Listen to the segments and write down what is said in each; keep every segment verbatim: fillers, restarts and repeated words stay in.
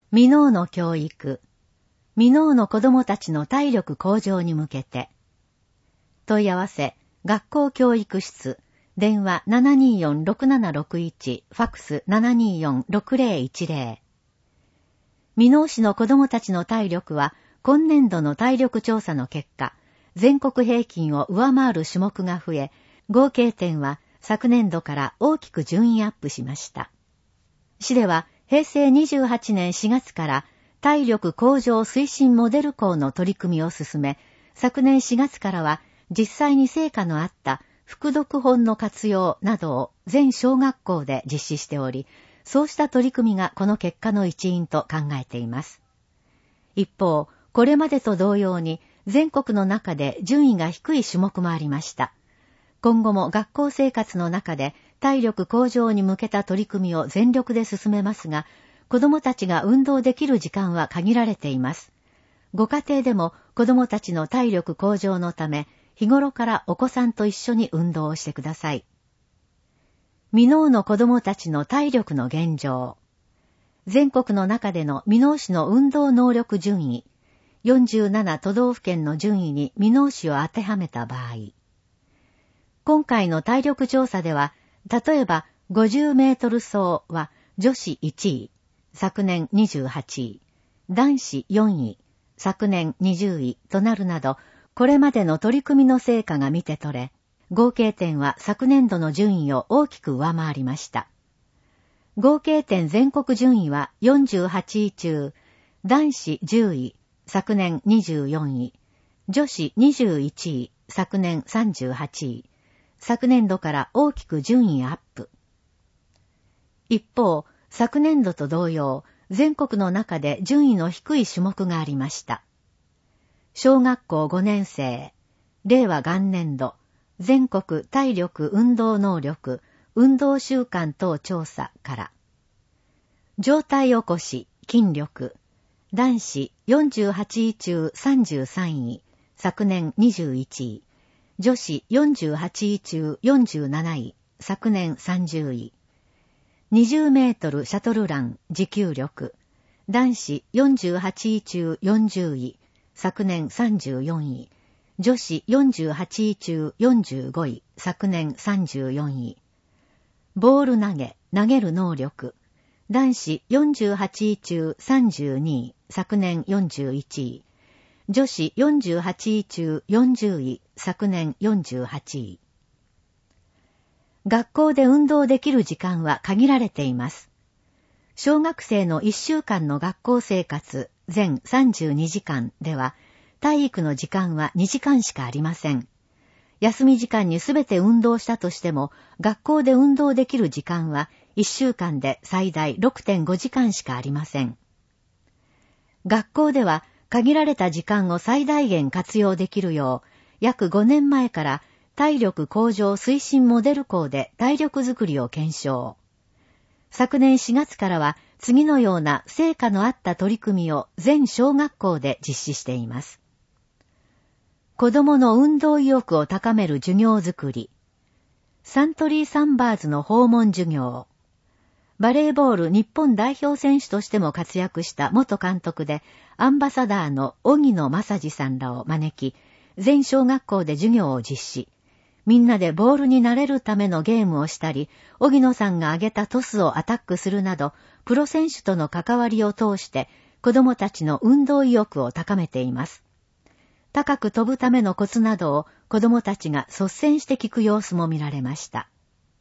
未納の教育、未納の子供たちの体力向上に向けて。問い合わせ、学校教育室、電話 ななにーよん ろくななろくいち、ファックス ななにーよん ろくぜろいちぜろ。未納市の子供たちの体力は、今年度の体力調査の結果、全国平均を上回る種目が増え、合計点は昨年度から大きく順位アップしました。市では、平成にじゅうはちねんしがつから体力向上推進モデル校の取り組みを進め、昨年しがつからは実際に成果のあった副読本の活用などを全小学校で実施しており、そうした取り組みがこの結果の一因と考えています。一方、これまでと同様に全国の中で順位が低い種目もありました。今後も学校生活の中で体力向上に向けた取り組みを全力で進めますが、子どもたちが運動できる時間は限られています。ご家庭でも子どもたちの体力向上のため、日頃からお子さんと一緒に運動をしてください。未納の子どもたちの体力の現状。全国の中での未納市の運動能力順位。よんじゅうなな都道府県の順位に未納市を当てはめた場合。今回の体力調査では、例えばごじゅうメートル走は女子いちい、昨年にじゅうはちい、男子よんい、昨年にじゅういとなるなど、これまでの取り組みの成果が見て取れ、合計点は昨年度の順位を大きく上回りました。合計点全国順位はよんじゅうはちい中、男子じゅうい、昨年にじゅうよんい、女子にじゅういちい、昨年さんじゅうはちい、昨年度から大きく順位アップ。一方、昨年度と同様、全国の中で順位の低い種目がありました。小学校ごねん生、令和元年度、全国体力運動能力、運動習慣等調査から。上体起こし、筋力、男子よんじゅうはちい中さんじゅうさんい、昨年にじゅういちい、女子よんじゅうはちい中よんじゅうなない、昨年さんじゅうい。にじゅうメートルシャトルラン持久力、男子よんじゅうはちい中よんじゅうい、昨年さんじゅうよんい、女子よんじゅうはちい中よんじゅうごい、昨年さんじゅうよんい。ボール投げ、投げる能力、男子よんじゅうはちい中さんじゅうにい、昨年よんじゅういちい、女子よんじゅうはちい中よんじゅうい、昨年よんじゅうはちい。学校で運動できる時間は限られています。小学生のいっしゅうかんの学校生活全さんじゅうにじかんでは、体育の時間はにじかんしかありません。休み時間にすべて運動したとしても、学校で運動できる時間はいっしゅうかんで最大 ろくてんごじかんしかありません。学校では限られた時間を最大限活用できるよう、約ごねんまえから体力向上推進モデル校で体力づくりを検証。昨年しがつからは次のような成果のあった取り組みを全小学校で実施しています。子どもの運動意欲を高める授業づくり。サントリーサンバーズの訪問授業。バレーボール日本代表選手としても活躍した元監督でアンバサダーの荻野正治さんらを招き、全小学校で授業を実施。みんなでボールになれるためのゲームをしたり、荻野さんが挙げたトスをアタックするなど、プロ選手との関わりを通して子どもたちの運動意欲を高めています。高く飛ぶためのコツなどを子どもたちが率先して聞く様子も見られました。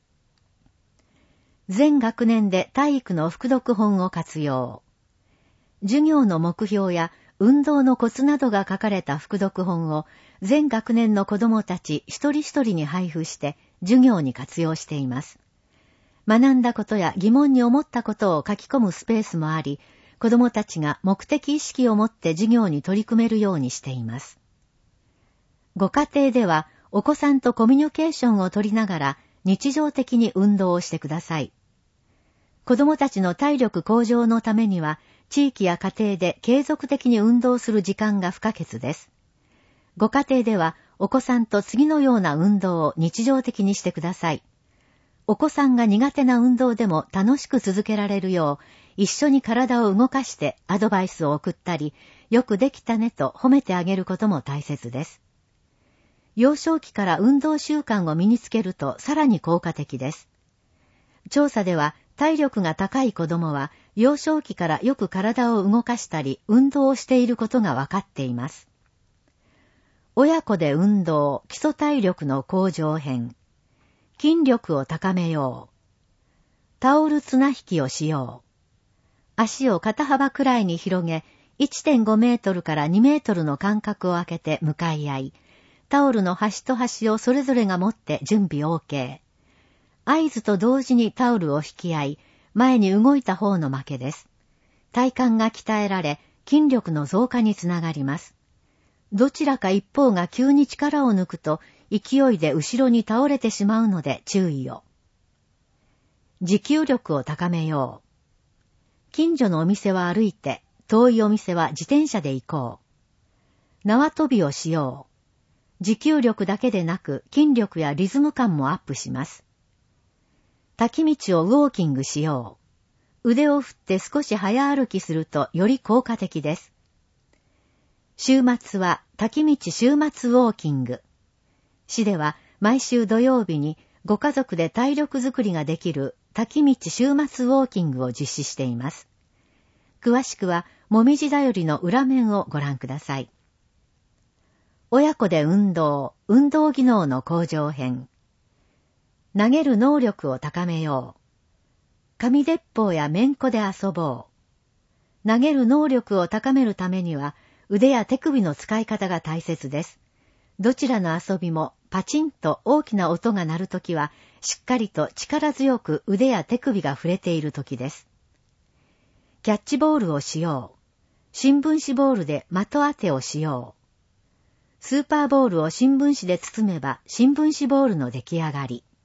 全学年で体育の副読本を活用。授業の目標や運動のコツなどが書かれた副読本を全学年の子どもたち一人一人に配布して授業に活用しています。学んだことや疑問に思ったことを書き込むスペースもあり、子どもたちが目的意識を持って授業に取り組めるようにしています。ご家庭ではお子さんとコミュニケーションを取りながら日常的に運動をしてください。子どもたちの体力向上のためには地域や家庭で継続的に運動する時間が不可欠です。ご家庭ではお子さんと次のような運動を日常的にしてください。お子さんが苦手な運動でも楽しく続けられるよう、 一緒に体を動かしてアドバイスを送ったり、よくできたねと褒めてあげることも大切です。幼少期から運動習慣を身につけるとさらに効果的です。調査では体力が高い子供は幼少期からよく体を動かしたり運動をしていることがわかっています。親子で運動、基礎体力の向上編。筋力を高めよう。タオル綱引きをしよう。足を肩幅くらいに広げ、いってんごメートルからにメートルの間隔を空けて向かい合い、タオルの端と端をそれぞれが持って準備 OK。合図と同時にタオルを引き合い、前に動いた方の負けです。体幹が鍛えられ、筋力の増加につながります。どちらか一方が急に力を抜くと、勢いで後ろに倒れてしまうので注意を。持久力を高めよう。近所のお店は歩いて、遠いお店は自転車で行こう。縄跳びをしよう。持久力だけでなく筋力やリズム感もアップします。滝道をウォーキングしよう。腕を振って少し早歩きするとより効果的です。週末は滝道週末ウォーキング。市では毎週土曜日にご家族で体力づくりができる滝道週末ウォーキングを実施しています。詳しくはもみじだよりの裏面をご覧ください。親子で運動、運動技能の向上編。投げる能力を高めよう。紙鉄砲やめんこで遊ぼう。投げる能力を高めるためには腕や手首の使い方が大切です。どちらの遊びもパチンと大きな音が鳴るときはしっかりと力強く腕や手首が触れているときです。キャッチボールをしよう。新聞紙ボールで的当てをしよう。スーパーボールを新聞紙で包めば新聞紙ボールの出来上がり。